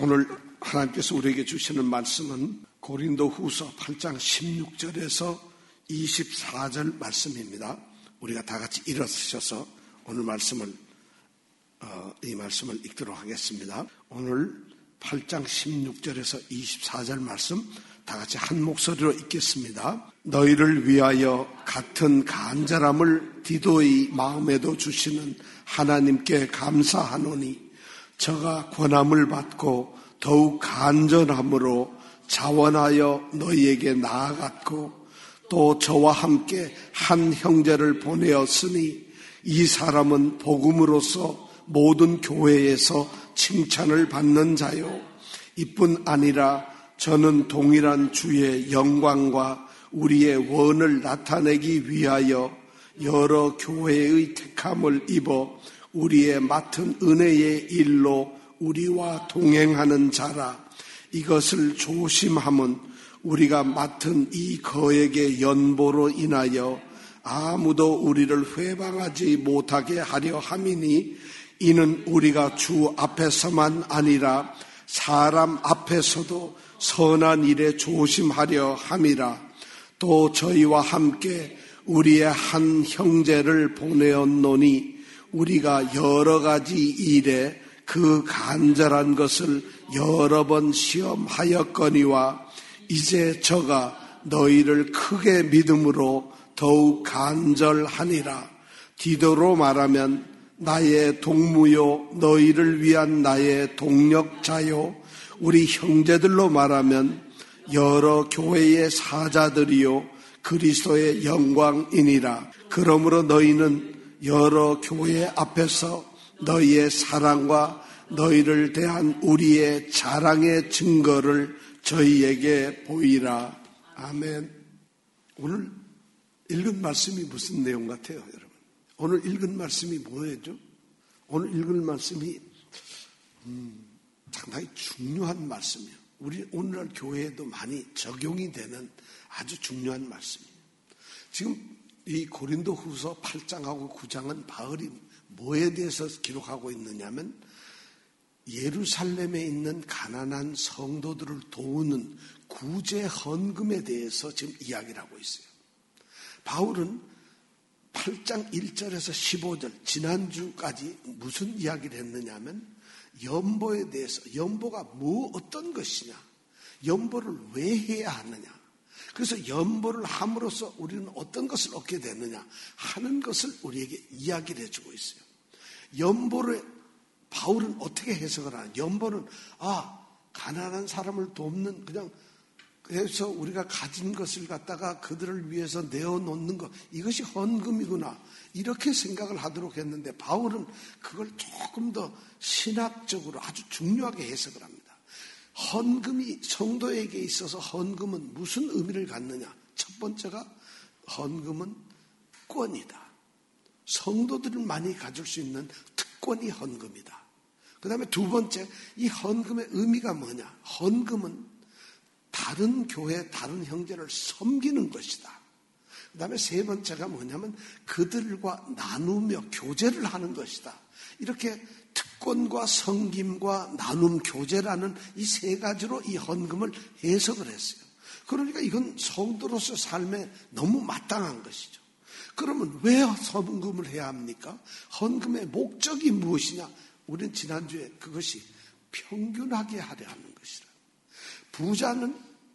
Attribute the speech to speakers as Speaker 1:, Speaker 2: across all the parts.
Speaker 1: 오늘 하나님께서 우리에게 주시는 말씀은 고린도후서 8장 16절에서 24절 말씀입니다. 우리가 다 같이 일어서셔서 오늘 이 말씀을 읽도록 하겠습니다. 오늘 8장 16절에서 24절 말씀 다 같이 한 목소리로 읽겠습니다. 너희를 위하여 같은 간절함을 디도의 마음에도 주시는 하나님께 감사하노니 저가 권함을 받고 더욱 간절함으로 자원하여 너희에게 나아갔고 또 저와 함께 한 형제를 보내었으니 이 사람은 복음으로서 모든 교회에서 칭찬을 받는 자요 이뿐 아니라 저는 동일한 주의 영광과 우리의 원을 나타내기 위하여 여러 교회의 택함을 입어 우리의 맡은 은혜의 일로 우리와 동행하는 자라. 이것을 조심함은 우리가 맡은 이 거액의 연보로 인하여 아무도 우리를 회방하지 못하게 하려 함이니 이는 우리가 주 앞에서만 아니라 사람 앞에서도 선한 일에 조심하려 함이라. 또 저희와 함께 우리의 한 형제를 보내었노니 우리가 여러 가지 일에 그 간절한 것을 여러 번 시험하였거니와 이제 저가 너희를 크게 믿음으로 더욱 간절하니라. 디도로 말하면 나의 동무요 너희를 위한 나의 동력자요 우리 형제들로 말하면 여러 교회의 사자들이요 그리스도의 영광이니라. 그러므로 너희는 여러 교회 앞에서 너희의 사랑과 너희를 대한 우리의 자랑의 증거를 저희에게 보이라. 아멘. 오늘 읽은 말씀이 무슨 내용 같아요, 여러분? 오늘 읽은 말씀이 뭐예요? 오늘 읽은 말씀이 상당히 중요한 말씀이에요. 우리 오늘날 교회에도 많이 적용이 되는 아주 중요한 말씀이에요. 지금 이 고린도후서 8장하고 9장은 바울이 뭐에 대해서 기록하고 있느냐면 예루살렘에 있는 가난한 성도들을 도우는 구제 헌금에 대해서 지금 이야기를 하고 있어요. 바울은 8장 1절에서 15절 지난주까지 무슨 이야기를 했느냐면 연보에 대해서 연보가 어떤 것이냐, 연보를 왜 해야 하느냐, 그래서 연보를 함으로써 우리는 어떤 것을 얻게 되느냐 하는 것을 우리에게 이야기를 해주고 있어요. 연보를 바울은 어떻게 해석을 하냐? 연보는 가난한 사람을 돕는 그래서 우리가 가진 것을 갖다가 그들을 위해서 내어놓는 것, 이것이 헌금이구나 이렇게 생각을 하도록 했는데 바울은 그걸 조금 더 신학적으로 아주 중요하게 해석을 합니다. 헌금이 성도에게 있어서 헌금은 무슨 의미를 갖느냐? 첫 번째가 헌금은 특권이다. 성도들을 많이 가질 수 있는 특권이 헌금이다. 그 다음에 두 번째, 이 헌금의 의미가 뭐냐? 헌금은 다른 교회, 다른 형제를 섬기는 것이다. 그 다음에 세 번째가 뭐냐면 그들과 나누며 교제를 하는 것이다. 이렇게 특권과 섬김과 나눔 교제라는 이 세 가지로 이 헌금을 해석을 했어요. 그러니까 이건 성도로서 삶에 너무 마땅한 것이죠. 그러면 왜 헌금을 해야 합니까? 헌금의 목적이 무엇이냐? 우리는 지난주에 그것이 평균하게 하려 하는 것이라. 부자는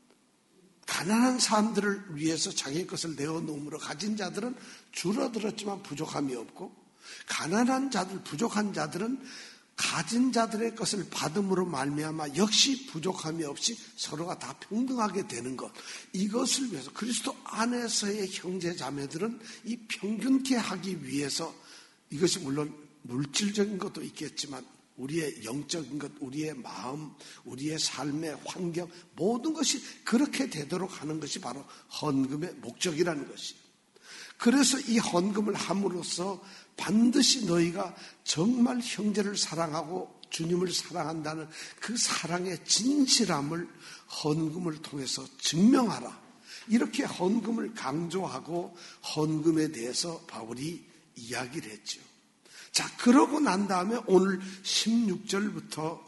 Speaker 1: 가난한 사람들을 위해서 자기의 것을 내어놓음으로 가진 자들은 줄어들었지만 부족함이 없고, 가난한 자들, 부족한 자들은 가진 자들의 것을 받음으로 말미암아 역시 부족함이 없이 서로가 다 평등하게 되는 것, 이것을 위해서 그리스도 안에서의 형제 자매들은 이 평균케 하기 위해서, 이것이 물론 물질적인 것도 있겠지만 우리의 영적인 것, 우리의 마음, 우리의 삶의 환경, 모든 것이 그렇게 되도록 하는 것이 바로 헌금의 목적이라는 것이에요. 그래서 이 헌금을 함으로써 반드시 너희가 정말 형제를 사랑하고 주님을 사랑한다는 그 사랑의 진실함을 헌금을 통해서 증명하라. 이렇게 헌금을 강조하고 헌금에 대해서 바울이 이야기를 했죠. 자, 그러고 난 다음에 오늘 16절부터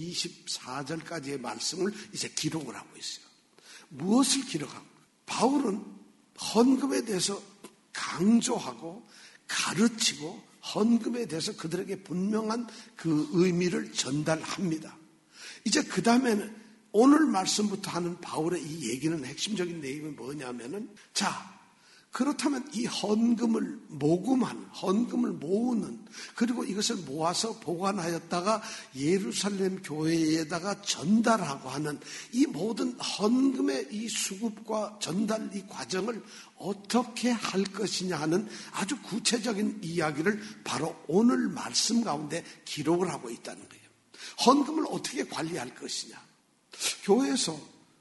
Speaker 1: 24절까지의 말씀을 이제 기록을 하고 있어요. 무엇을 기록하고? 바울은 헌금에 대해서 강조하고 가르치고 헌금에 대해서 그들에게 분명한 그 의미를 전달합니다. 이제 그 다음에는 오늘 말씀부터 하는 바울의 이 얘기는 핵심적인 내용이 뭐냐면은, 자, 그렇다면 이 헌금을 모금하는, 헌금을 모으는, 그리고 이것을 모아서 보관하였다가 예루살렘 교회에다가 전달하고 하는 이 모든 헌금의 이 수급과 전달 이 과정을 어떻게 할 것이냐 하는 아주 구체적인 이야기를 바로 오늘 말씀 가운데 기록을 하고 있다는 거예요. 헌금을 어떻게 관리할 것이냐. 교회에서,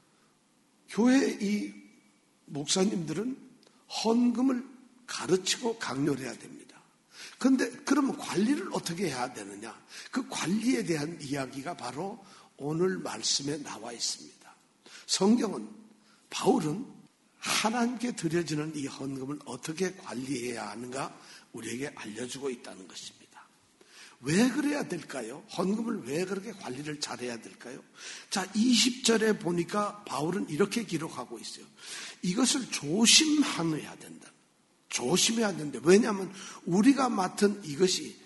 Speaker 1: 교회 이 목사님들은 헌금을 가르치고 강요를 해야 됩니다. 그런데 그러면 관리를 어떻게 해야 되느냐? 그 관리에 대한 이야기가 바로 오늘 말씀에 나와 있습니다. 성경은, 바울은 하나님께 드려지는 이 헌금을 어떻게 관리해야 하는가 우리에게 알려주고 있다는 것입니다. 왜 그래야 될까요? 헌금을 왜 그렇게 관리를 잘해야 될까요? 자, 20절에 보니까 바울은 이렇게 기록하고 있어요. 이것을 조심하여야 된다. 조심해야 된다. 왜냐하면 우리가 맡은 이것이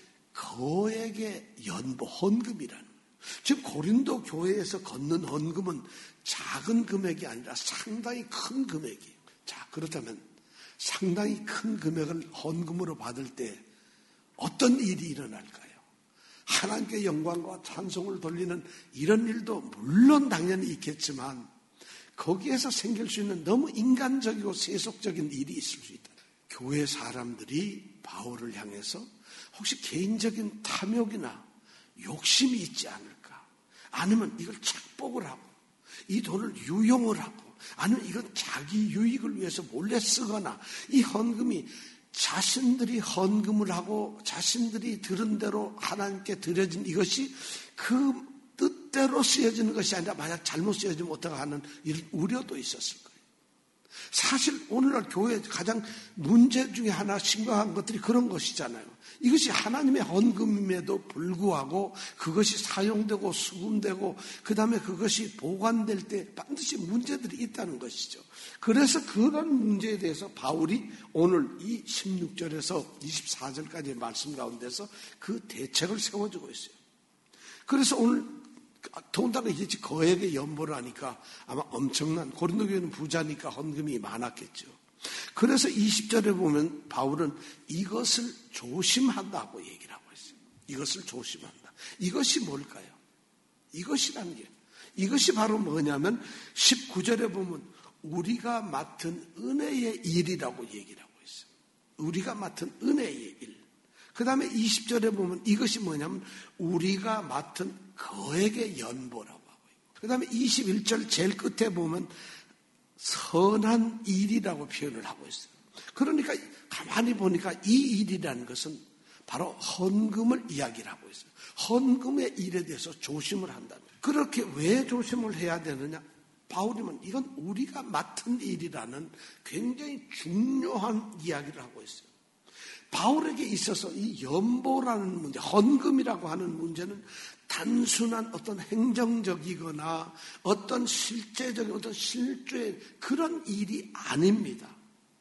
Speaker 1: 거액의 연보, 헌금이라는 거예요. 지금 고린도 교회에서 걷는 헌금은 작은 금액이 아니라 상당히 큰 금액이에요. 자, 그렇다면 상당히 큰 금액을 헌금으로 받을 때 어떤 일이 일어날까요? 하나님께 영광과 찬송을 돌리는 이런 일도 물론 당연히 있겠지만 거기에서 생길 수 있는 너무 인간적이고 세속적인 일이 있을 수 있다. 교회 사람들이 바울을 향해서 혹시 개인적인 탐욕이나 욕심이 있지 않을까? 아니면 이걸 착복을 하고 이 돈을 유용을 하고 아니면 이건 자기 유익을 위해서 몰래 쓰거나 이 헌금이 자신들이 헌금을 하고 자신들이 들은 대로 하나님께 드려진 이것이 그 뜻대로 쓰여지는 것이 아니라 만약 잘못 쓰여지면 어떡하 하는 이런 우려도 있었을 거예요. 사실 오늘날 교회의 가장 문제 중에 하나 심각한 것들이 그런 것이잖아요. 이것이 하나님의 헌금임에도 불구하고 그것이 사용되고 수금되고 그 다음에 그것이 보관될 때 반드시 문제들이 있다는 것이죠. 그래서 그런 문제에 대해서 바울이 오늘 이 16절에서 24절까지의 말씀 가운데서 그 대책을 세워주고 있어요. 그래서 오늘 더군다나 이제 거액의 연보를 하니까 아마 엄청난, 고린도 교회는 부자니까 헌금이 많았겠죠. 그래서 20절에 보면 바울은 이것을 조심한다고 얘기를 하고 있어요. 이것을 조심한다. 이것이 뭘까요? 이것이라는 게, 이것이 바로 뭐냐면 19절에 보면 우리가 맡은 은혜의 일이라고 얘기를 하고 있어요. 우리가 맡은 은혜의 일. 그 다음에 20절에 보면 이것이 뭐냐면 우리가 맡은 거액의 연보라고 하고 있고, 그 다음에 21절 제일 끝에 보면 선한 일이라고 표현을 하고 있어요. 그러니까 가만히 보니까 이 일이라는 것은 바로 헌금을 이야기를 하고 있어요. 헌금의 일에 대해서 조심을 한다는 거예요. 그렇게 왜 조심을 해야 되느냐? 바울이면 이건 우리가 맡은 일이라는 굉장히 중요한 이야기를 하고 있어요. 바울에게 있어서 이 연보라는 문제, 헌금이라고 하는 문제는 단순한 어떤 행정적이거나 어떤 실제적인 어떤 실제 그런 일이 아닙니다.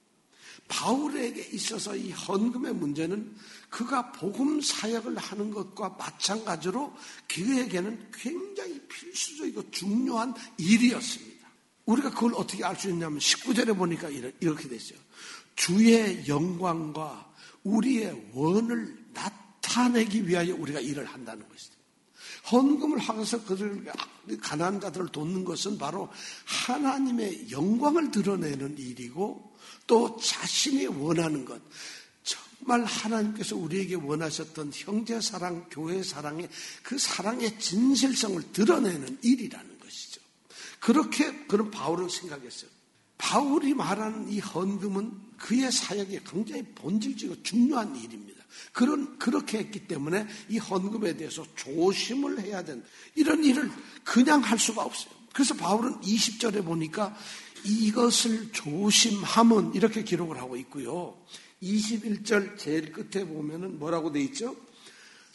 Speaker 1: 바울에게 있어서 이 헌금의 문제는 그가 복음 사역을 하는 것과 마찬가지로 그에게는 굉장히 필수적이고 중요한 일이었습니다. 우리가 그걸 어떻게 알 수 있냐면 19절에 보니까 이렇게 됐어요. 주의 영광과 우리의 원을 나타내기 위하여 우리가 일을 한다는 것이죠. 헌금을 하면서 그들 가난한 자들을 돕는 것은 바로 하나님의 영광을 드러내는 일이고 또 자신이 원하는 것, 정말 하나님께서 우리에게 원하셨던 형제 사랑, 교회 사랑의 그 사랑의 진실성을 드러내는 일이라는 것이죠. 그렇게 그런 바울은 생각했어요. 바울이 말하는 이 헌금은 그의 사역에 굉장히 본질적이고 중요한 일입니다. 그렇게 했기 때문에 이 헌금에 대해서 조심을 해야 된다. 이런 일을 그냥 할 수가 없어요. 그래서 바울은 20절에 보니까 이것을 조심함은 이렇게 기록을 하고 있고요. 21절 제일 끝에 보면은 뭐라고 돼 있죠?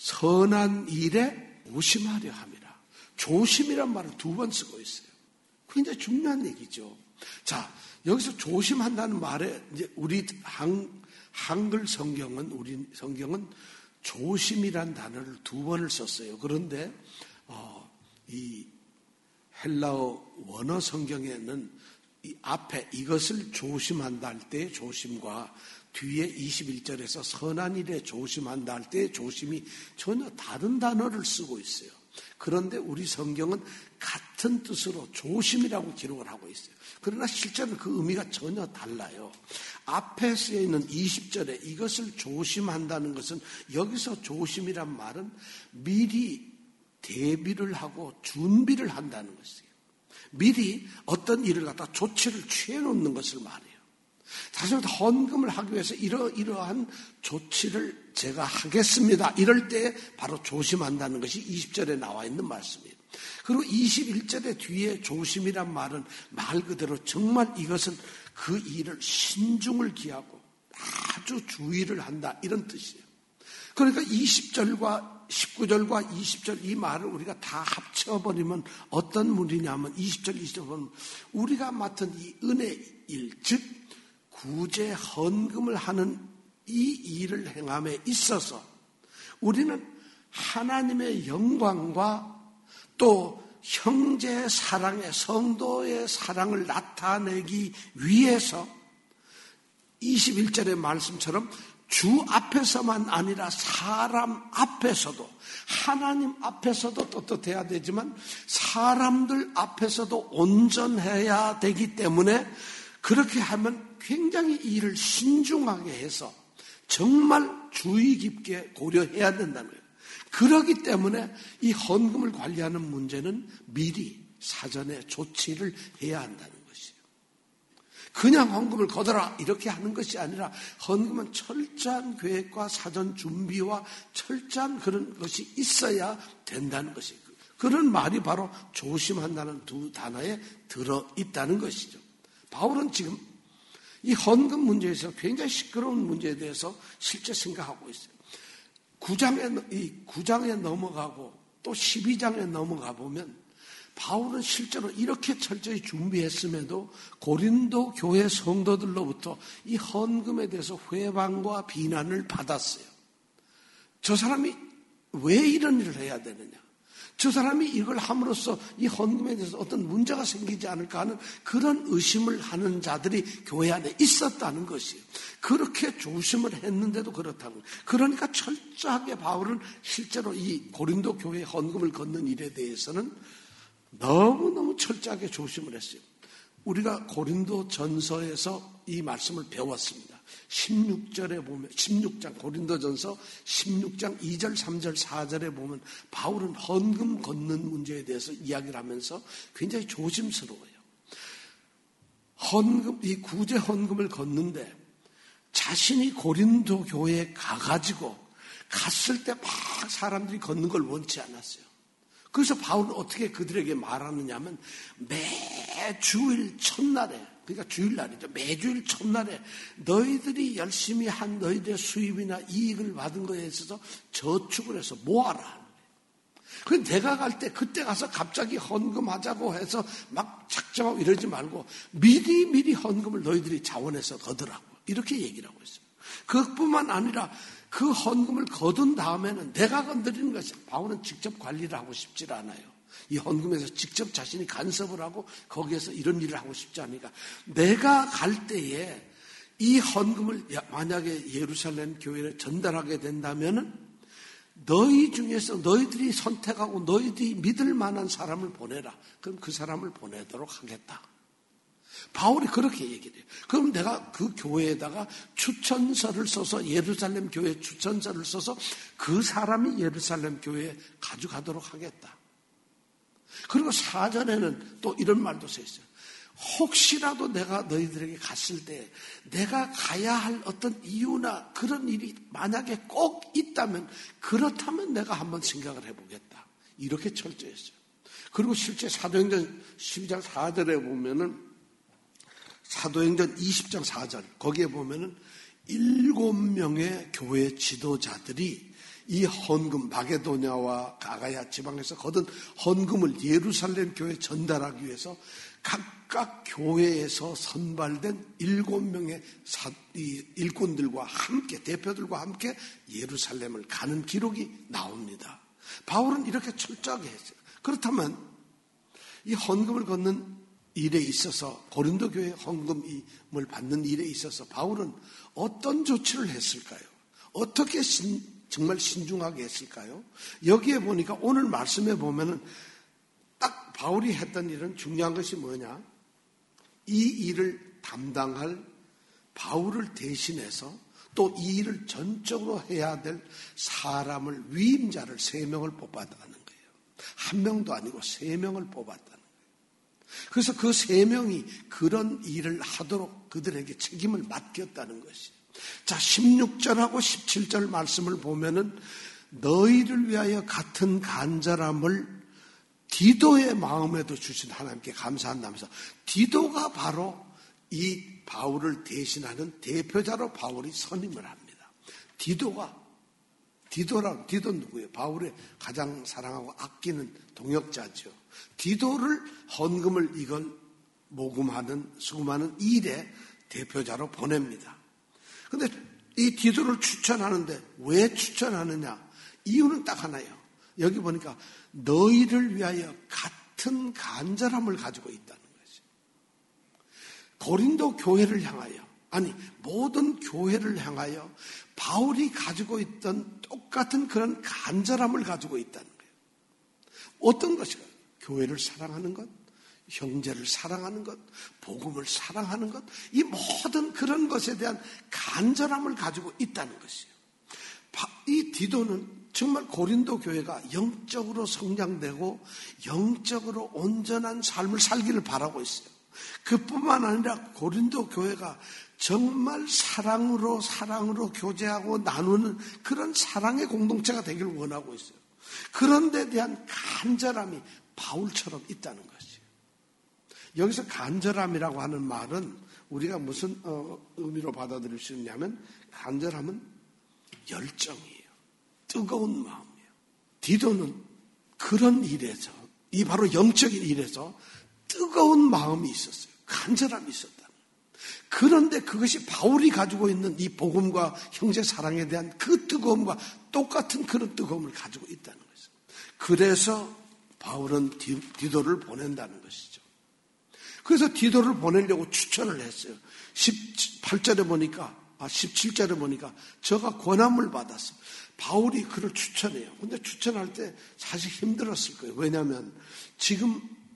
Speaker 1: 선한 일에 조심하려 함이라. 조심이란 말을 2번 쓰고 있어요. 굉장히 중요한 얘기죠. 자, 여기서 조심한다는 말에 이제 우리 한글 성경은, 우리 성경은 조심이란 단어를 2번을 썼어요. 그런데 이 헬라어 원어 성경에는 이 앞에 이것을 조심한다 할 때의 조심과 뒤에 21절에서 선한 일에 조심한다 할 때의 조심이 전혀 다른 단어를 쓰고 있어요. 그런데 우리 성경은 같은 뜻으로 조심이라고 기록을 하고 있어요. 그러나 실제로는 그 의미가 전혀 달라요. 앞에 쓰여 있는 20절에 이것을 조심한다는 것은, 여기서 조심이란 말은 미리 대비를 하고 준비를 한다는 것이에요. 미리 어떤 일을 갖다 조치를 취해 놓는 것을 말해요. 다시 말해서 헌금을 하기 위해서 이러한 조치를 제가 하겠습니다. 이럴 때 바로 조심한다는 것이 20절에 나와 있는 말씀이에요. 그리고 21절의 뒤에 조심이란 말은 말 그대로 정말 이것은 그 일을 신중을 기하고 아주 주의를 한다, 이런 뜻이에요. 그러니까 20절과 19절과 20절 이 말을 우리가 다 합쳐버리면 어떤 문이냐면 20절, 20절 보면 우리가 맡은 이 은혜 일, 즉 구제 헌금을 하는 이 일을 행함에 있어서 우리는 하나님의 영광과 또 형제의 사랑의, 성도의 사랑을 나타내기 위해서 21절의 말씀처럼 주 앞에서만 아니라 사람 앞에서도, 하나님 앞에서도 떳떳해야 되지만 사람들 앞에서도 온전해야 되기 때문에 그렇게 하면 굉장히 일을 신중하게 해서 정말 주의 깊게 고려해야 된다는 거예요. 그렇기 때문에 이 헌금을 관리하는 문제는 미리 사전에 조치를 해야 한다는 것이에요. 그냥 헌금을 거둬라 이렇게 하는 것이 아니라 헌금은 철저한 계획과 사전 준비와 철저한 그런 것이 있어야 된다는 것이에요. 그런 말이 바로 조심한다는 2 단어에 들어있다는 것이죠. 바울은 지금 이 헌금 문제에서 굉장히 시끄러운 문제에 대해서 실제 생각하고 있어요. 9장에 넘어가고 또 12장에 넘어가 보면 바울은 실제로 이렇게 철저히 준비했음에도 고린도 교회 성도들로부터 이 헌금에 대해서 회방과 비난을 받았어요. 저 사람이 왜 이런 일을 해야 되느냐? 저 사람이 이걸 함으로써 이 헌금에 대해서 어떤 문제가 생기지 않을까 하는 그런 의심을 하는 자들이 교회 안에 있었다는 것이에요. 그렇게 조심을 했는데도 그렇다는 거예요. 그러니까 철저하게 바울은 실제로 이 고린도 교회 헌금을 걷는 일에 대해서는 너무너무 철저하게 조심을 했어요. 우리가 고린도 전서에서 이 말씀을 배웠습니다. 16절에 보면, 16장, 고린도 전서 16장 2절, 3절, 4절에 보면 바울은 헌금 걷는 문제에 대해서 이야기를 하면서 굉장히 조심스러워요. 이 구제 헌금을 걷는데 자신이 고린도 교회에 가가지고 갔을 때 막 사람들이 걷는 걸 원치 않았어요. 그래서 바울은 어떻게 그들에게 말하느냐 하면 매주일 첫날에, 그러니까 주일날이죠. 매주일 첫날에 너희들이 열심히 한 너희들의 수입이나 이익을 받은 거에 있어서 저축을 해서 모아라. 그래서 내가 갈 때 그때 가서 갑자기 헌금하자고 해서 막 작정하고 이러지 말고 미리 헌금을 너희들이 자원해서 거두라고 이렇게 얘기를 하고 있어요. 그것뿐만 아니라 그 헌금을 거둔 다음에는 내가 건드리는 것이, 바울은 직접 관리를 하고 싶지 않아요. 이 헌금에서 직접 자신이 간섭을 하고 거기에서 이런 일을 하고 싶지 않으니까 내가 갈 때에 이 헌금을 만약에 예루살렘 교회에 전달하게 된다면은 너희 중에서 너희들이 선택하고 너희들이 믿을 만한 사람을 보내라. 그럼 그 사람을 보내도록 하겠다. 바울이 그렇게 얘기를 해요. 그럼 내가 그 교회에다가 추천서를 써서, 예루살렘 교회 추천서를 써서 그 사람이 예루살렘 교회에 가져가도록 하겠다. 그리고 4절에는 또 이런 말도 써 있어요. 혹시라도 내가 너희들에게 갔을 때 내가 가야 할 어떤 이유나 그런 일이 만약에 꼭 있다면, 그렇다면 내가 한번 생각을 해보겠다. 이렇게 철저했어요. 그리고 실제 사도행전 12장 4절에 보면은, 사도행전 20장 4절 거기에 보면은 7명의 교회 지도자들이 이 헌금, 마게도냐와 가가야 지방에서 거둔 헌금을 예루살렘 교회에 전달하기 위해서 각각 교회에서 선발된 7명의 일꾼들과 함께, 대표들과 함께 예루살렘을 가는 기록이 나옵니다. 바울은 이렇게 철저하게 했어요. 그렇다면 이 헌금을 걷는 일에 있어서, 고린도 교회 헌금을 받는 일에 있어서 바울은 어떤 조치를 했을까요? 어떻게 정말 신중하게 했을까요? 여기에 보니까 오늘 말씀에 보면은 딱 바울이 했던 일은 중요한 것이 뭐냐? 이 일을 담당할 바울을 대신해서 또 이 일을 전적으로 해야 될 사람을, 위임자를 3명을 뽑았다는 거예요. 1명도 아니고 3명을 뽑았다는 거예요. 그래서 그 3명이 그런 일을 하도록 그들에게 책임을 맡겼다는 것이에요. 자, 16절하고 17절 말씀을 보면은 너희를 위하여 같은 간절함을 디도의 마음에도 주신 하나님께 감사한다면서, 디도가 바로 이 바울을 대신하는 대표자로 바울이 선임을 합니다. 디도는 누구예요? 바울의 가장 사랑하고 아끼는 동역자죠. 디도를 헌금을 이걸 수금하는 일에 대표자로 보냅니다. 근데 이 디도를 추천하는데 왜 추천하느냐? 이유는 딱 하나예요. 여기 보니까 너희를 위하여 같은 간절함을 가지고 있다는 거죠. 고린도 교회를 향하여, 아니 모든 교회를 향하여 바울이 가지고 있던 똑같은 그런 간절함을 가지고 있다는 거예요. 어떤 것일까요? 교회를 사랑하는 것, 형제를 사랑하는 것, 복음을 사랑하는 것, 이 모든 그런 것에 대한 간절함을 가지고 있다는 것이에요. 이 디도는 정말 고린도 교회가 영적으로 성장되고 영적으로 온전한 삶을 살기를 바라고 있어요. 그뿐만 아니라 고린도 교회가 정말 사랑으로 교제하고 나누는 그런 사랑의 공동체가 되기를 원하고 있어요. 그런 데 대한 간절함이 바울처럼 있다는 것이에요. 여기서 간절함이라고 하는 말은 우리가 무슨 의미로 받아들일 수 있냐면, 간절함은 열정이에요. 뜨거운 마음이에요. 디도는 그런 일에서, 이 바로 영적인 일에서 뜨거운 마음이 있었어요. 간절함이 있었다. 그런데 그것이 바울이 가지고 있는 이 복음과 형제 사랑에 대한 그 뜨거움과 똑같은 그런 뜨거움을 가지고 있다는 것이죠. 그래서 바울은 디도를 보낸다는 것이죠. 그래서 디도를 보내려고 추천을 했어요. 17절에 보니까 저가 권함을 받았어. 바울이 그를 추천해요. 근데 추천할 때 사실 힘들었을 거예요. 왜냐하면 지금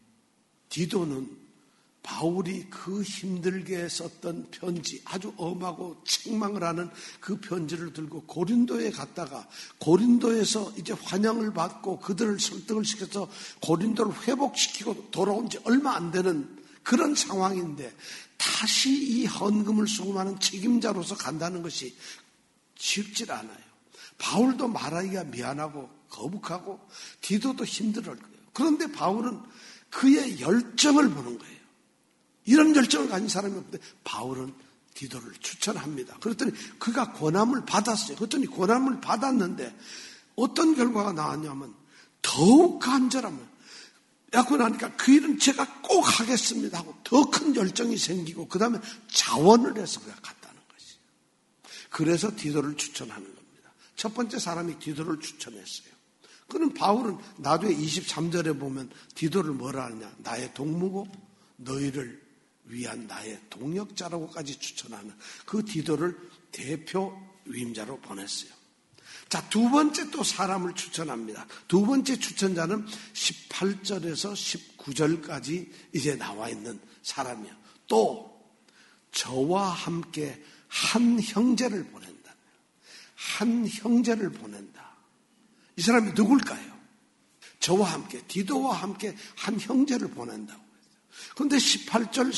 Speaker 1: 디도는 바울이 그 힘들게 썼던 편지, 아주 엄하고 책망을 하는 그 편지를 들고 고린도에 갔다가 고린도에서 이제 환영을 받고 그들을 설득을 시켜서 고린도를 회복시키고 돌아온 지 얼마 안 되는 그런 상황인데, 다시 이 헌금을 수금하는 책임자로서 간다는 것이 쉽지 않아요. 바울도 말하기가 미안하고 거북하고 디도도 힘들을 거예요. 그런데 바울은 그의 열정을 보는 거예요. 이런 열정을 가진 사람이 없는데 바울은 디도를 추천합니다. 그랬더니 그가 권함을 받았어요. 그랬더니 권함을 받았는데 어떤 결과가 나왔냐면 더욱 간절함을 약고 나니까 그 일은 제가 꼭 하겠습니다 하고 더 큰 열정이 생기고 그 다음에 자원을 해서 그가 갔다는 것이에요. 그래서 디도를 추천하는 겁니다. 첫 번째 사람이 디도를 추천했어요. 그럼 바울은 나중에 23절에 보면 디도를 뭐라 하느냐, 나의 동무고 너희를 위한 나의 동역자라고까지 추천하는 그 디도를 대표 위임자로 보냈어요. 자, 두 번째 또 사람을 추천합니다. 두 번째 추천자는 18절에서 19절까지 이제 나와 있는 사람이야. 또 저와 함께 한 형제를 보낸다. 한 형제를 보낸다. 이 사람이 누굴까요? 저와 함께, 디도와 함께 한 형제를 보낸다고 했어요. 그런데 18절,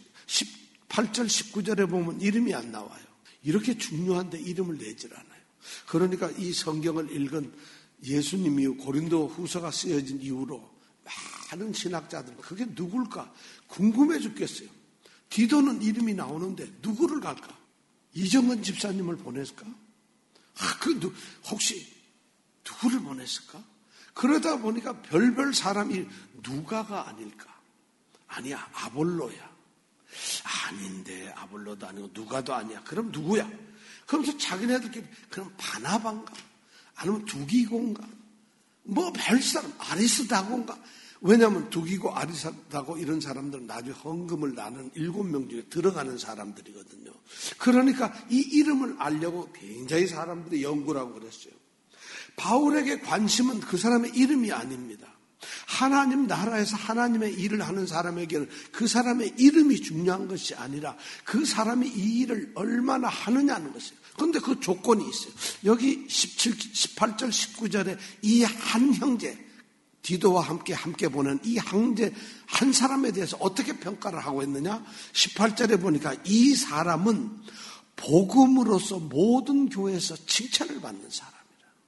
Speaker 1: 19절에 보면 이름이 안 나와요. 이렇게 중요한데 이름을 내질 않아요. 그러니까 이 성경을 읽은 예수님이 고린도 후서가 쓰여진 이후로 많은 신학자들은 그게 누굴까 궁금해 죽겠어요. 디도는 이름이 나오는데 누구를 갈까? 이정은 집사님을 보냈을까? 혹시 누구를 보냈을까? 그러다 보니까 별별 사람이 누가가 아닐까? 아니야, 아볼로야. 아닌데, 아볼로도 아니고 누가도 아니야. 그럼 누구야? 그러면서 자기네들끼리 그럼 바나바인가? 아니면 두기고인가? 뭐 별 사람, 아리스다고인가? 왜냐하면 두기고 아리스다고 이런 사람들은 나중에 헌금을 나는 7명 중에 들어가는 사람들이거든요. 그러니까 이 이름을 알려고 굉장히 사람들이 연구를 하고 그랬어요. 바울에게 관심은 그 사람의 이름이 아닙니다. 하나님 나라에서 하나님의 일을 하는 사람에게는 그 사람의 이름이 중요한 것이 아니라 그 사람이 이 일을 얼마나 하느냐는 것이에요. 그런데 그 조건이 있어요. 여기 18절, 19절에 이 한 형제, 디도와 함께 보낸 이 형제 한 사람에 대해서 어떻게 평가를 하고 있느냐? 18절에 보니까 이 사람은 복음으로서 모든 교회에서 칭찬을 받는 사람이라.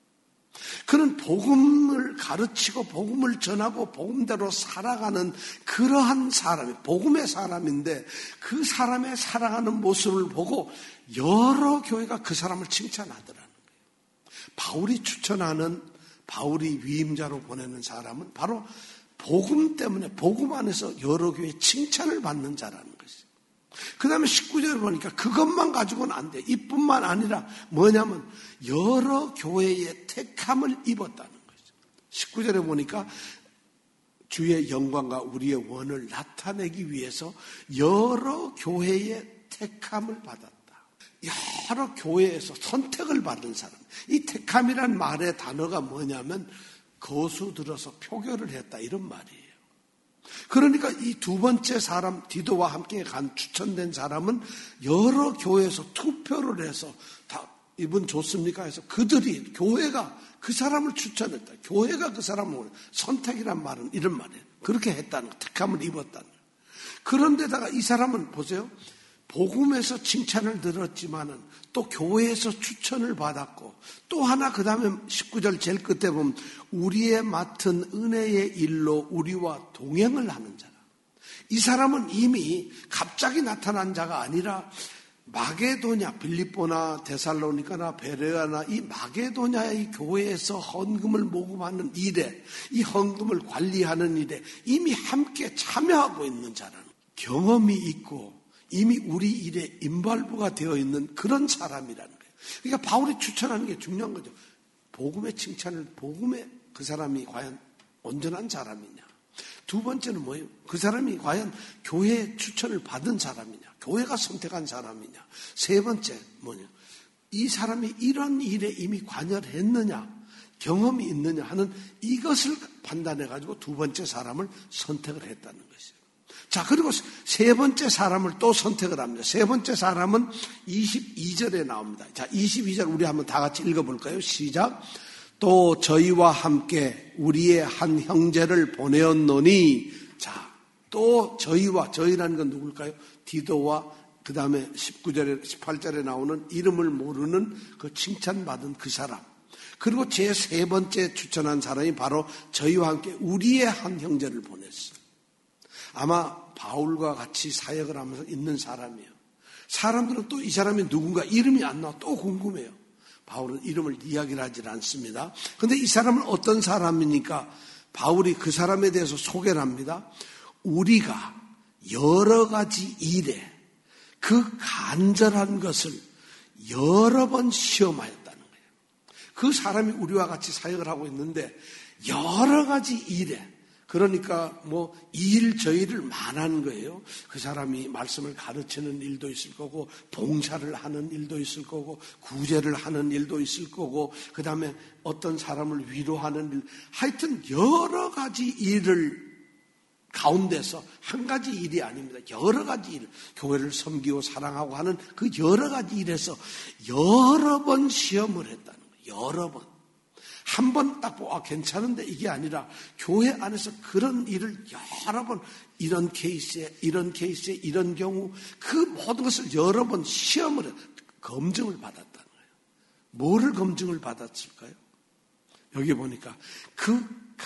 Speaker 1: 그는 복음을 가르치고 복음을 전하고 복음대로 살아가는 그러한 사람이 복음의 사람인데 그 사람의 살아가는 모습을 보고 여러 교회가 그 사람을 칭찬하더라는 거예요. 바울이 추천하는 바울이 위임자로 보내는 사람은 바로 복음 때문에 복음 안에서 여러 교회의 칭찬을 받는 자라는 것이에요. 그 다음에 19절을 보니까 그것만 가지고는 안 돼. 이뿐만 아니라 뭐냐면 여러 교회의 택함을 입었다는 거죠. 19절에 보니까 주의 영광과 우리의 원을 나타내기 위해서 여러 교회의 택함을 받았다. 여러 교회에서 선택을 받은 사람. 이 택함이란 말의 단어가 뭐냐면 거수 들어서 표결을 했다 이런 말이에요. 그러니까 이 두 번째 사람 디도와 함께 간 추천된 사람은 여러 교회에서 투표를 해서 다 이분 좋습니까 해서 그들이 교회가 그 사람을 추천했다. 교회가 그 사람을 선택이란 말은 이런 말이에요. 그렇게 했다는 거, 택함을 입었다는 거. 그런데다가 이 사람은 보세요. 복음에서 칭찬을 들었지만은 또 교회에서 추천을 받았고 또 하나 그 다음에 19절 제일 끝에 보면 우리의 맡은 은혜의 일로 우리와 동행을 하는 자라. 이 사람은 이미 갑자기 나타난 자가 아니라 마게도냐, 빌립보나 데살로니가나 베레아나 이 마게도냐의 교회에서 헌금을 모금하는 일에 이 헌금을 관리하는 일에 이미 함께 참여하고 있는 자라는 경험이 있고 이미 우리 일에 인발부가 되어 있는 그런 사람이라는 거예요. 그러니까 바울이 추천하는 게 중요한 거죠. 복음의 칭찬을 복음에 그 사람이 과연 온전한 사람이냐. 두 번째는 뭐예요? 그 사람이 과연 교회의 추천을 받은 사람이냐. 교회가 선택한 사람이냐. 세 번째 뭐냐. 이 사람이 이런 일에 이미 관여를 했느냐. 경험이 있느냐 하는 이것을 판단해가지고 두 번째 사람을 선택을 했다는 것이죠. 자, 그리고 세 번째 사람을 또 선택을 합니다. 세 번째 사람은 22절에 나옵니다. 자, 22절 우리 한번 다 같이 읽어볼까요? 시작. 또 저희와 함께 우리의 한 형제를 보내었노니, 자, 또 저희라는 건 누굴까요? 디도와 그 다음에 19절에, 18절에 나오는 이름을 모르는 그 칭찬받은 그 사람. 그리고 제 세 번째 추천한 사람이 바로 저희와 함께 우리의 한 형제를 보냈어요. 아마 바울과 같이 사역을 하면서 있는 사람이에요. 사람들은 또 이 사람이 누군가 이름이 안 나와 또 궁금해요. 바울은 이름을 이야기를 하질 않습니다. 그런데 이 사람은 어떤 사람이니까 바울이 그 사람에 대해서 소개를 합니다. 우리가 여러 가지 일에 그 간절한 것을 여러 번 시험하였다는 거예요. 그 사람이 우리와 같이 사역을 하고 있는데 여러 가지 일에 그러니까 뭐 이 일 저 일을 많은 거예요. 그 사람이 말씀을 가르치는 일도 있을 거고 봉사를 하는 일도 있을 거고 구제를 하는 일도 있을 거고 그 다음에 어떤 사람을 위로하는 일 하여튼 여러 가지 일을 가운데서 한 가지 일이 아닙니다. 여러 가지 일 교회를 섬기고 사랑하고 하는 그 여러 가지 일에서 여러 번 시험을 했다는 거예요. 여러 번. 한 번 딱 보고 괜찮은데 이게 아니라 교회 안에서 그런 일을 여러 번 이런 케이스에 이런 경우 그 모든 것을 여러 번 시험을 검증을 받았다는 거예요. 뭐를 검증을 받았을까요? 여기 보니까 그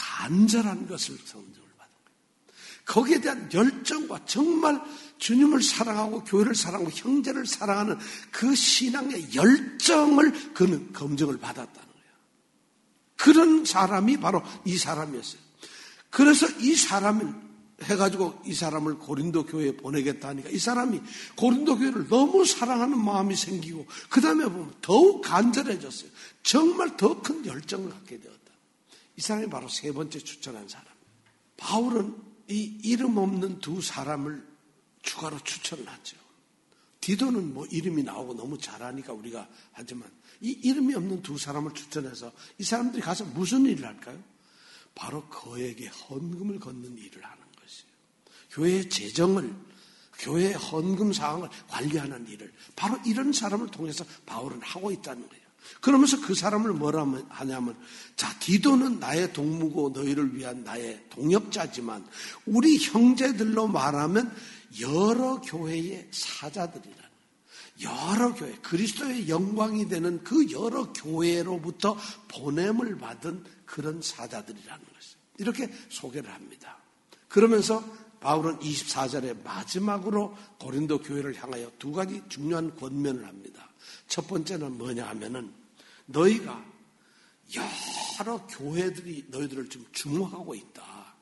Speaker 1: 간절한 것을 검증을 받은 거예요. 거기에 대한 열정과 정말 주님을 사랑하고 교회를 사랑하고 형제를 사랑하는 그 신앙의 열정을 그는 검증을 받았다는 거예요. 그런 사람이 바로 이 사람이었어요. 그래서 이 사람을 해가지고 이 사람을 고린도 교회에 보내겠다 하니까 이 사람이 고린도 교회를 너무 사랑하는 마음이 생기고 그 다음에 보면 더욱 간절해졌어요. 정말 더 큰 열정을 갖게 되었다. 이 사람이 바로 세 번째 추천한 사람. 바울은 이 이름 없는 두 사람을 추가로 추천을 하죠. 디도는 뭐 이름이 나오고 너무 잘하니까 우리가 하지만 이 이름이 없는 두 사람을 추천해서 이 사람들이 가서 무슨 일을 할까요? 바로 그에게 헌금을 걷는 일을 하는 것이에요. 교회의 재정을, 교회의 헌금 사항을 관리하는 일을 바로 이런 사람을 통해서 바울은 하고 있다는 거예요. 그러면서 그 사람을 뭐라 하냐면, 자, 디도는 나의 동무고 너희를 위한 나의 동역자지만 우리 형제들로 말하면 여러 교회의 사자들이라는, 여러 교회, 그리스도의 영광이 되는 그 여러 교회로부터 보냄을 받은 그런 사자들이라는 것이죠. 이렇게 소개를 합니다. 그러면서 바울은 24절에 마지막으로 고린도 교회를 향하여 두 가지 중요한 권면을 합니다. 첫 번째는 뭐냐 하면은 너희가 여러 교회들이 너희들을 좀 주목하고 있다.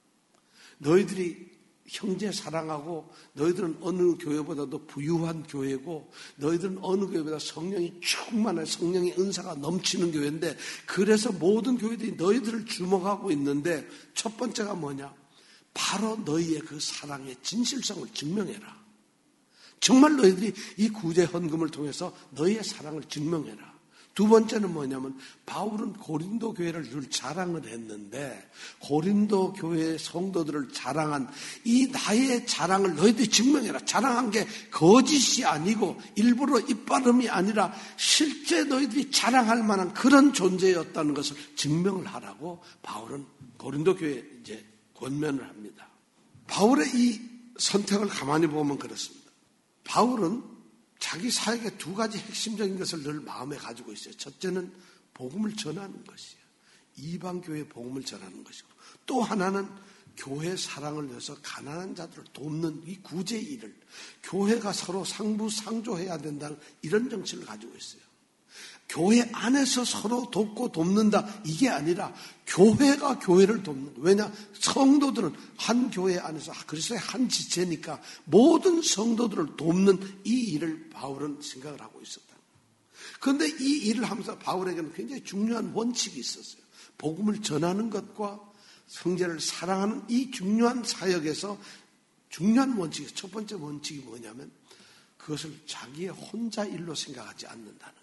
Speaker 1: 너희들이 형제 사랑하고 너희들은 어느 교회보다도 부유한 교회고 너희들은 어느 교회보다 성령이 충만한 성령의 은사가 넘치는 교회인데 그래서 모든 교회들이 너희들을 주목하고 있는데 첫 번째가 뭐냐? 바로 너희의 그 사랑의 진실성을 증명해라. 정말 너희들이 이 구제 헌금을 통해서 너희의 사랑을 증명해라. 두 번째는 뭐냐면 바울은 고린도 교회를 늘 자랑을 했는데 고린도 교회 성도들을 자랑한 이 나의 자랑을 너희들이 증명해라. 자랑한 게 거짓이 아니고 일부러 입바름이 아니라 실제 너희들이 자랑할 만한 그런 존재였다는 것을 증명을 하라고 바울은 고린도 교회에 이제 권면을 합니다. 바울의 이 선택을 가만히 보면 그렇습니다. 바울은 자기 사역의 두 가지 핵심적인 것을 늘 마음에 가지고 있어요. 첫째는 복음을 전하는 것이에요. 이방교회의 복음을 전하는 것이고 또 하나는 교회 사랑을 위해서 가난한 자들을 돕는 이 구제 일을 교회가 서로 상부상조해야 된다는 이런 정신을 가지고 있어요. 교회 안에서 서로 돕고 돕는다 이게 아니라 교회가 교회를 돕는 거예요. 왜냐? 성도들은 한 교회 안에서 그리스도의 한 지체니까 모든 성도들을 돕는 이 일을 바울은 생각을 하고 있었다. 그런데 이 일을 하면서 바울에게는 굉장히 중요한 원칙이 있었어요. 복음을 전하는 것과 형제를 사랑하는 이 중요한 사역에서 중요한 원칙이 첫 번째 원칙이 뭐냐면 그것을 자기의 혼자 일로 생각하지 않는다는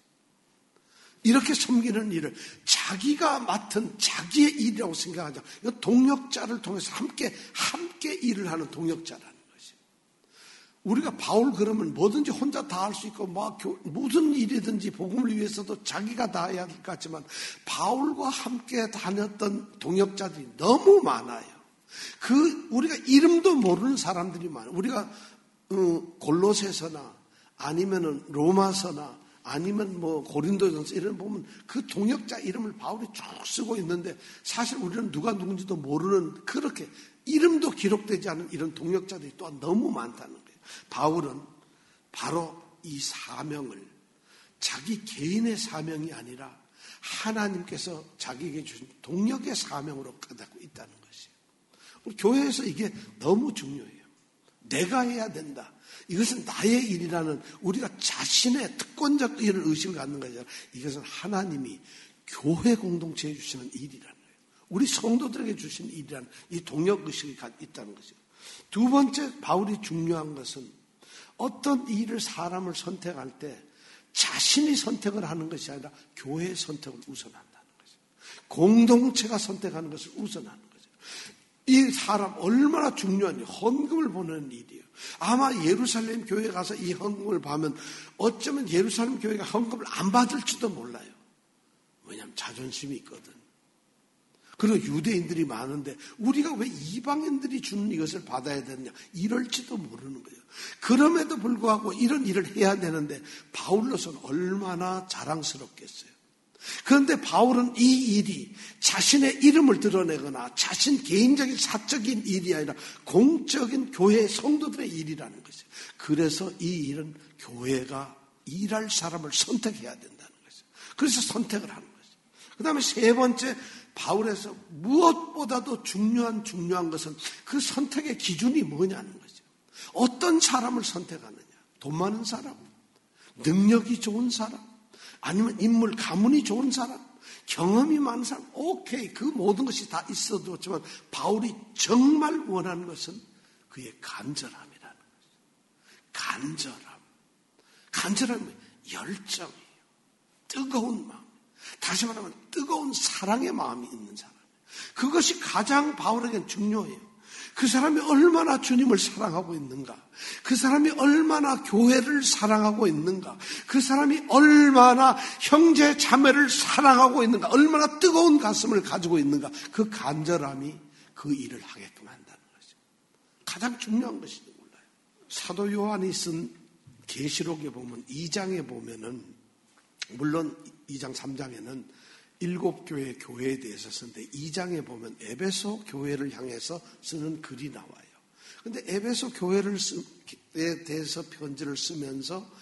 Speaker 1: 이렇게 섬기는 일을 자기가 맡은 자기의 일이라고 생각하자. 동역자를 통해서 함께 일을 하는 동역자라는 것이에요. 우리가 바울 그러면 뭐든지 혼자 다 할 수 있고 무슨 일이든지 복음을 위해서도 자기가 다 해야 할 것 같지만 바울과 함께 다녔던 동역자들이 너무 많아요. 우리가 이름도 모르는 사람들이 많아요. 우리가 골로새서나 아니면은 로마서나 아니면 고린도전서 이런 보면 그 동역자 이름을 바울이 쭉 쓰고 있는데 사실 우리는 누가 누군지도 모르는 그렇게 이름도 기록되지 않은 이런 동역자들이 또한 너무 많다는 거예요. 바울은 바로 이 사명을 자기 개인의 사명이 아니라 하나님께서 자기에게 주신 동역의 사명으로 깨닫고 있다는 것이에요. 우리 교회에서 이게 너무 중요해요. 내가 해야 된다. 이것은 나의 일이라는 우리가 자신의 특권적 일을 의식을 갖는 거잖아요. 이것은 하나님이 교회 공동체에 주시는 일이라는 거예요. 우리 성도들에게 주신 일이라는 이 동역 의식이 있다는 거죠. 두 번째 바울이 중요한 것은 어떤 일을 사람을 선택할 때 자신이 선택을 하는 것이 아니라 교회의 선택을 우선한다는 거죠. 공동체가 선택하는 것을 우선하는 거죠. 이 사람 얼마나 중요한 일, 헌금을 보내는 일이에요. 아마 예루살렘 교회에 가서 이 헌금을 받으면 어쩌면 예루살렘 교회가 헌금을 안 받을지도 몰라요. 왜냐하면 자존심이 있거든. 그리고 유대인들이 많은데 우리가 왜 이방인들이 주는 이것을 받아야 되느냐 이럴지도 모르는 거예요. 그럼에도 불구하고 이런 일을 해야 되는데 바울로서는 얼마나 자랑스럽겠어요. 그런데 바울은 이 일이 자신의 이름을 드러내거나 자신 개인적인 사적인 일이 아니라 공적인 교회 성도들의 일이라는 것이에요. 그래서 이 일은 교회가 일할 사람을 선택해야 된다는 것이에요. 그래서 선택을 하는 것이에요. 그 다음에 세 번째, 바울에서 무엇보다도 중요한 것은 그 선택의 기준이 뭐냐는 거죠. 어떤 사람을 선택하느냐. 돈 많은 사람, 능력이 좋은 사람, 아니면 인물 가문이 좋은 사람, 경험이 많은 사람, 오케이, 그 모든 것이 다 있어도 좋지만 바울이 정말 원하는 것은 그의 간절함이라는 거죠. 간절함은 열정이에요. 뜨거운 마음. 다시 말하면 뜨거운 사랑의 마음이 있는 사람. 그것이 가장 바울에게는 중요해요. 그 사람이 얼마나 주님을 사랑하고 있는가, 그 사람이 얼마나 교회를 사랑하고 있는가, 그 사람이 얼마나 형제 자매를 사랑하고 있는가, 얼마나 뜨거운 가슴을 가지고 있는가, 그 간절함이 그 일을 하게끔 한다는 거죠. 가장 중요한 것인지 몰라요. 사도 요한이 쓴 계시록에 보면 2장에 보면은, 물론 2장 3장에는 7교회 교회에 대해서 쓰는데 2장에 보면 에베소 교회를 향해서 쓰는 글이 나와요. 그런데 에베소 교회에 대해서 편지를 쓰면서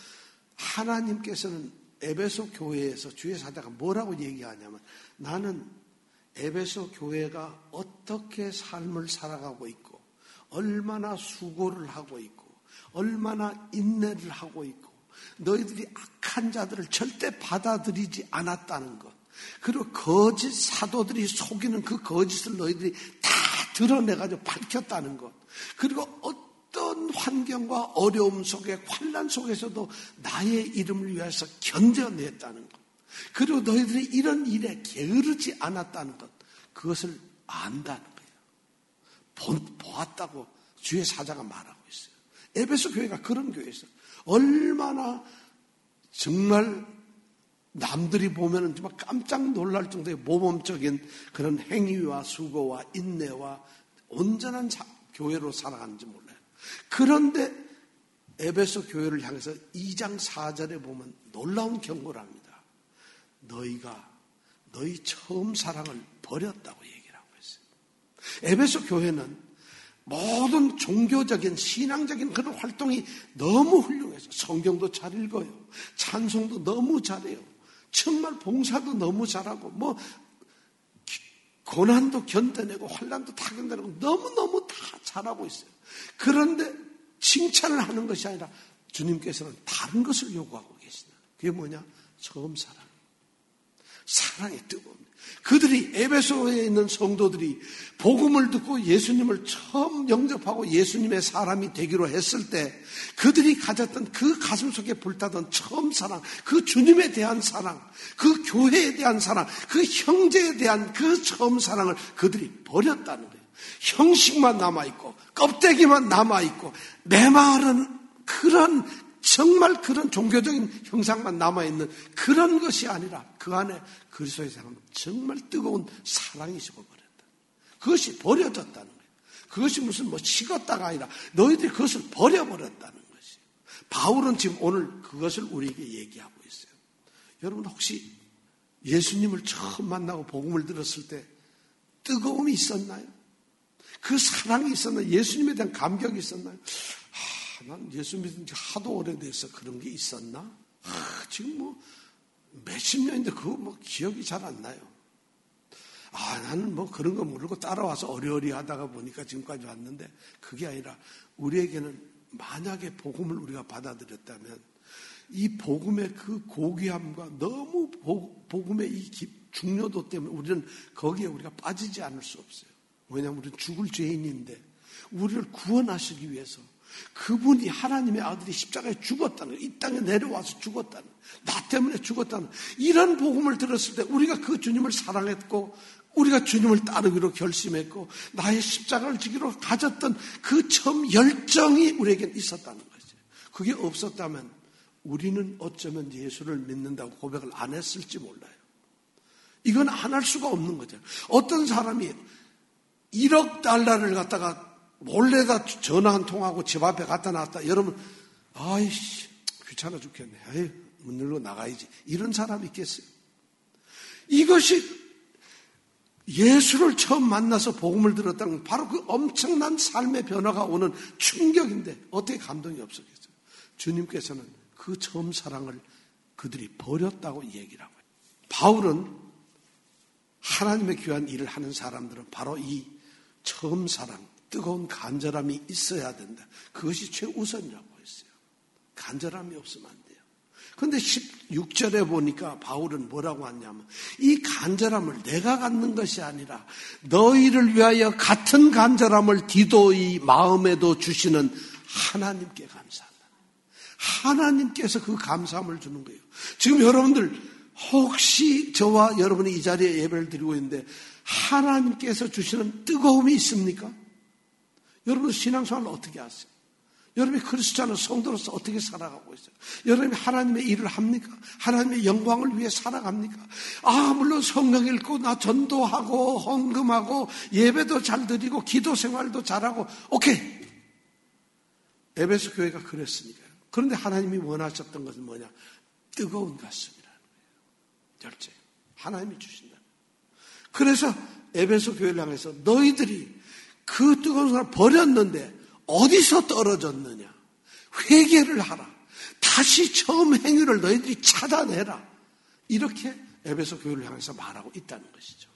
Speaker 1: 하나님께서는 에베소 교회에서 주의 사자가 뭐라고 얘기하냐면, 나는 에베소 교회가 어떻게 삶을 살아가고 있고 얼마나 수고를 하고 있고 얼마나 인내를 하고 있고 너희들이 악한 자들을 절대 받아들이지 않았다는 것, 그리고 거짓 사도들이 속이는 그 거짓을 너희들이 다 드러내가지고 밝혔다는 것, 그리고 어떤 환경과 어려움 속에 환난 속에서도 나의 이름을 위해서 견뎌냈다는 것, 그리고 너희들이 이런 일에 게으르지 않았다는 것, 그것을 안다는 거예요. 보았다고 주의 사자가 말하고 있어요. 에베소 교회가 그런 교회였어요. 얼마나 정말 남들이 보면은 정말 깜짝 놀랄 정도의 모범적인 그런 행위와 수고와 인내와 온전한 교회로 살아가는지 몰라요. 그런데 에베소 교회를 향해서 2장 4절에 보면 놀라운 경고를 합니다. 너희가 너희 처음 사랑을 버렸다고 얘기를 하고 있어요. 에베소 교회는 모든 종교적인 신앙적인 그런 활동이 너무 훌륭해서 성경도 잘 읽어요. 찬송도 너무 잘해요. 정말 봉사도 너무 잘하고 고난도 견뎌내고 환난도 다 견뎌내고 너무너무 다 잘하고 있어요. 그런데 칭찬을 하는 것이 아니라 주님께서는 다른 것을 요구하고 계시다. 그게 뭐냐? 처음 사랑이 뜨거운. 그들이 에베소에 있는 성도들이 복음을 듣고 예수님을 처음 영접하고 예수님의 사람이 되기로 했을 때 그들이 가졌던 그 가슴 속에 불타던 처음 사랑, 그 주님에 대한 사랑, 그 교회에 대한 사랑, 그 형제에 대한 그 처음 사랑을 그들이 버렸다는 거예요. 형식만 남아있고 껍데기만 남아있고 메마른 정말 그런 종교적인 형상만 남아있는 그런 것이 아니라 그 안에 그리스도의 사랑은 정말 뜨거운 사랑이 식어버렸다. 그것이 버려졌다는 거예요. 그것이 무슨 식었다가 아니라 너희들이 그것을 버려버렸다는 것이에요. 바울은 지금 오늘 그것을 우리에게 얘기하고 있어요. 여러분 혹시 예수님을 처음 만나고 복음을 들었을 때 뜨거움이 있었나요? 그 사랑이 있었나요? 예수님에 대한 감격이 있었나요? 난 예수 믿은 지 하도 오래돼서 그런 게 있었나? 지금 몇십 년인데 그거 기억이 잘 안 나요. 나는 그런 거 모르고 따라와서 어리어리 하다가 보니까 지금까지 왔는데, 그게 아니라 우리에게는 만약에 복음을 우리가 받아들였다면 이 복음의 그 고귀함과 너무 복음의 이 중요도 때문에 우리는 거기에 우리가 빠지지 않을 수 없어요. 왜냐하면 우리는 죽을 죄인인데 우리를 구원하시기 위해서 그분이 하나님의 아들이 십자가에 죽었다는 거예요. 이 땅에 내려와서 죽었다는 거예요. 나 때문에 죽었다는 거예요. 이런 복음을 들었을 때 우리가 그 주님을 사랑했고 우리가 주님을 따르기로 결심했고 나의 십자가를 지기로 가졌던 그 처음 열정이 우리에게 있었다는 거죠. 그게 없었다면 우리는 어쩌면 예수를 믿는다고 고백을 안 했을지 몰라요. 이건 안 할 수가 없는 거죠. 어떤 사람이 1억 달러를 갖다가 몰래다 전화 한 통하고 집 앞에 갖다 놨다. 여러분, 아이씨, 귀찮아 죽겠네. 아이, 문 열고 나가야지. 이런 사람이 있겠어요? 이것이 예수를 처음 만나서 복음을 들었다는 건 바로 그 엄청난 삶의 변화가 오는 충격인데 어떻게 감동이 없었겠어요? 주님께서는 그 처음 사랑을 그들이 버렸다고 얘기를 하고 있어요. 바울은 하나님의 귀한 일을 하는 사람들은 바로 이 처음 사랑, 뜨거운 간절함이 있어야 된다. 그것이 최우선이라고 했어요. 간절함이 없으면 안 돼요. 그런데 16절에 보니까 바울은 뭐라고 하냐면 이 간절함을 내가 갖는 것이 아니라 너희를 위하여 같은 간절함을 디도의 마음에도 주시는 하나님께 감사한다. 하나님께서 그 감사함을 주는 거예요. 지금 여러분들 혹시 저와 여러분이 이 자리에 예배를 드리고 있는데 하나님께서 주시는 뜨거움이 있습니까? 여러분 신앙생활을 어떻게 하세요? 여러분이 그리스도인의 성도로서 어떻게 살아가고 있어요? 여러분이 하나님의 일을 합니까? 하나님의 영광을 위해 살아갑니까? 물론 성경 읽고 나 전도하고 헌금하고 예배도 잘 드리고 기도 생활도 잘하고 오케이. 에베소 교회가 그랬으니까요. 그런데 하나님이 원하셨던 것은 뭐냐? 뜨거운 가슴이라는 거예요. 열정. 하나님이 주신다. 그래서 에베소 교회를 향해서 너희들이 그 뜨거운 사람을 버렸는데 어디서 떨어졌느냐? 회개를 하라. 다시 처음 행위를 너희들이 찾아내라. 이렇게 에베소 교회를 향해서 말하고 있다는 것이죠.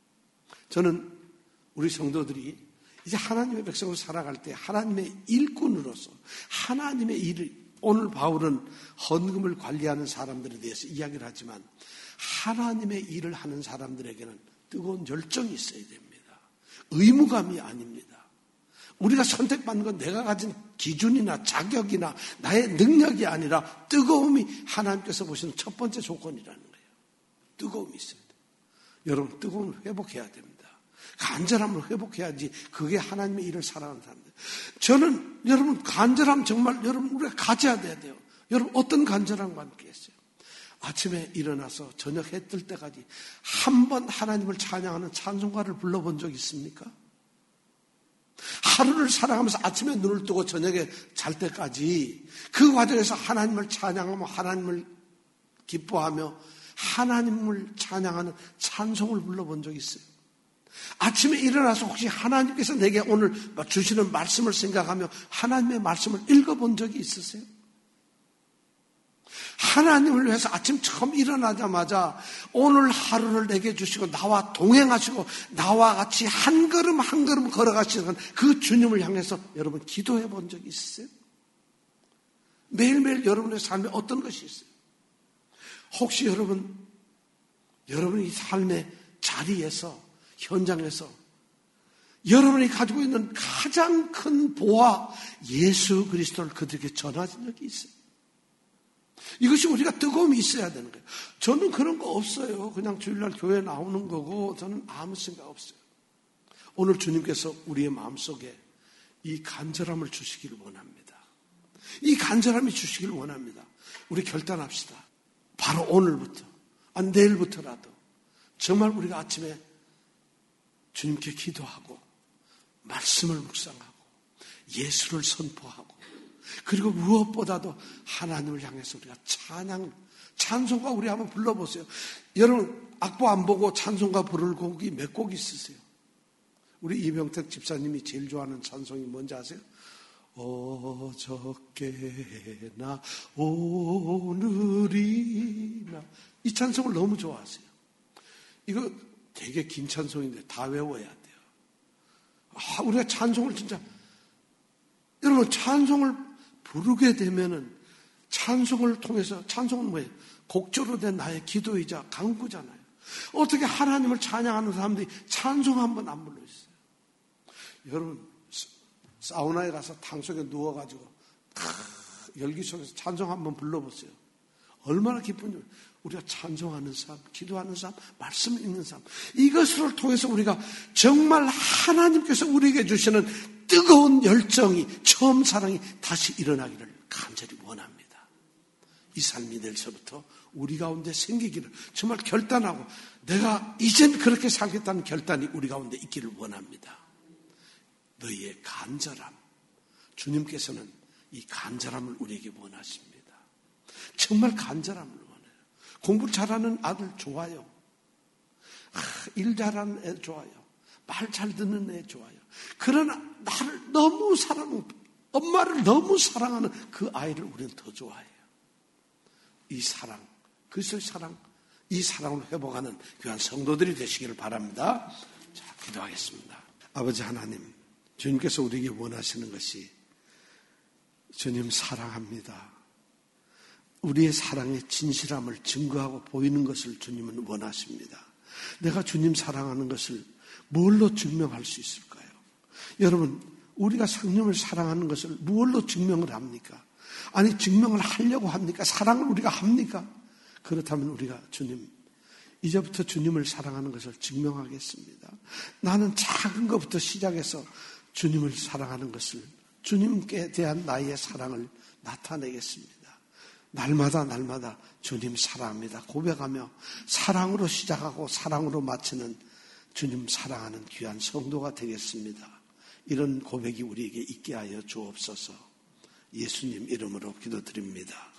Speaker 1: 저는 우리 성도들이 이제 하나님의 백성으로 살아갈 때 하나님의 일꾼으로서 하나님의 일을, 오늘 바울은 헌금을 관리하는 사람들에 대해서 이야기를 하지만 하나님의 일을 하는 사람들에게는 뜨거운 열정이 있어야 됩니다. 의무감이 아닙니다. 우리가 선택받는 건 내가 가진 기준이나 자격이나 나의 능력이 아니라 뜨거움이 하나님께서 보시는 첫 번째 조건이라는 거예요. 뜨거움이 있어야 돼요. 여러분 뜨거움을 회복해야 됩니다. 간절함을 회복해야지 그게 하나님의 일을 살아가는 사람들. 저는 여러분 간절함 정말 여러분 우리가 가져야 돼요. 여러분 어떤 간절함과 함께 했어요? 아침에 일어나서 저녁 해 뜰 때까지 한 번 하나님을 찬양하는 찬송가를 불러본 적 있습니까? 하루를 살아가면서 아침에 눈을 뜨고 저녁에 잘 때까지 그 과정에서 하나님을 찬양하며 하나님을 기뻐하며 하나님을 찬양하는 찬송을 불러본 적 있어요. 아침에 일어나서 혹시 하나님께서 내게 오늘 주시는 말씀을 생각하며 하나님의 말씀을 읽어본 적이 있으세요? 하나님을 위해서 아침 처음 일어나자마자 오늘 하루를 내게 주시고 나와 동행하시고 나와 같이 한 걸음 한 걸음 걸어가시는 그 주님을 향해서 여러분 기도해 본 적이 있으세요? 매일매일 여러분의 삶에 어떤 것이 있어요? 혹시 여러분이 삶의 자리에서 현장에서 여러분이 가지고 있는 가장 큰 보화 예수 그리스도를 그들에게 전하신 적이 있어요? 이것이 우리가 뜨거움이 있어야 되는 거예요. 저는 그런 거 없어요. 그냥 주일날 교회 나오는 거고 저는 아무 생각 없어요. 오늘 주님께서 우리의 마음속에 이 간절함을 주시기를 원합니다. 이 간절함이 주시기를 원합니다. 우리 결단합시다. 바로 오늘부터, 내일부터라도 정말 우리가 아침에 주님께 기도하고 말씀을 묵상하고 예수를 선포하고 그리고 무엇보다도 하나님을 향해서 우리가 찬송가 우리 한번 불러보세요. 여러분 악보 안 보고 찬송가 부를 곡이 몇 곡 있으세요? 우리 이병택 집사님이 제일 좋아하는 찬송이 뭔지 아세요? 어저께나 오늘이나 이 찬송을 너무 좋아하세요. 이거 되게 긴 찬송인데 다 외워야 돼요. 우리가 찬송을 진짜 여러분 찬송을 부르게 되면은 찬송을 통해서 찬송은 뭐예요? 곡조로 된 나의 기도이자 강구잖아요. 어떻게 하나님을 찬양하는 사람들이 찬송 한 번 안 불러 있어요? 여러분 사우나에 가서 탕 속에 누워가지고 열기 속에서 찬송 한 번 불러보세요. 얼마나 기쁜지. 우리가 찬송하는 삶, 기도하는 삶, 말씀을 읽는 삶, 이것을 통해서 우리가 정말 하나님께서 우리에게 주시는 뜨거운 열정이, 처음 사랑이 다시 일어나기를 간절히 원합니다. 이 삶이 내일서부터 우리 가운데 생기기를 정말 결단하고 내가 이젠 그렇게 살겠다는 결단이 우리 가운데 있기를 원합니다. 너희의 간절함, 주님께서는 이 간절함을 우리에게 원하십니다. 정말 간절함을 원해요. 공부 잘하는 아들 좋아요. 일 잘하는 애 좋아요. 말 잘 듣는 애 좋아요. 그러나 나를 너무 사랑하는, 엄마를 너무 사랑하는 그 아이를 우리는 더 좋아해요. 이 사랑, 그리스도의 사랑, 이 사랑을 회복하는 귀한 성도들이 되시기를 바랍니다. 자, 기도하겠습니다. 아버지 하나님, 주님께서 우리에게 원하시는 것이 주님 사랑합니다. 우리의 사랑의 진실함을 증거하고 보이는 것을 주님은 원하십니다. 내가 주님 사랑하는 것을 뭘로 증명할 수 있을까요? 여러분, 우리가 성령을 사랑하는 것을 무엇로 증명을 합니까? 아니, 증명을 하려고 합니까? 사랑을 우리가 합니까? 그렇다면 우리가 주님, 이제부터 주님을 사랑하는 것을 증명하겠습니다. 나는 작은 것부터 시작해서 주님을 사랑하는 것을, 주님께 대한 나의 사랑을 나타내겠습니다. 날마다 주님 사랑합니다 고백하며 사랑으로 시작하고 사랑으로 마치는 주님 사랑하는 귀한 성도가 되겠습니다. 이런 고백이 우리에게 있게 하여 주옵소서. 예수님 이름으로 기도드립니다.